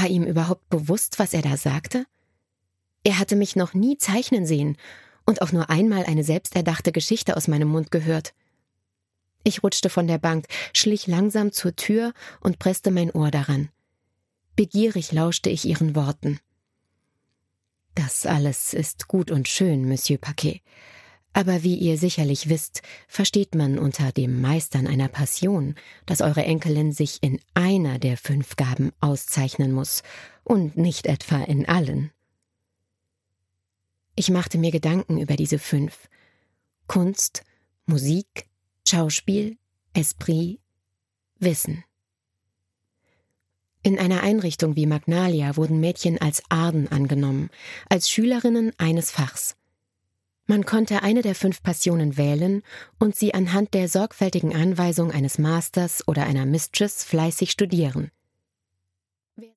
War ihm überhaupt bewusst, was er da sagte? Er hatte mich noch nie zeichnen sehen und auch nur einmal eine selbsterdachte Geschichte aus meinem Mund gehört. Ich rutschte von der Bank, schlich langsam zur Tür und presste mein Ohr daran. Begierig lauschte ich ihren Worten. »Das alles ist gut und schön, Monsieur Paquet. Aber wie ihr sicherlich wisst, versteht man unter dem Meistern einer Passion, dass eure Enkelin sich in einer der 5 Gaben auszeichnen muss und nicht etwa in allen.« Ich machte mir Gedanken über diese 5. Kunst, Musik, Schauspiel, Esprit, Wissen. In einer Einrichtung wie Magnalia wurden Mädchen als Arden angenommen, als Schülerinnen eines Fachs. Man konnte eine der 5 Passionen wählen und sie anhand der sorgfältigen Anweisung eines Masters oder einer Mistress fleißig studieren.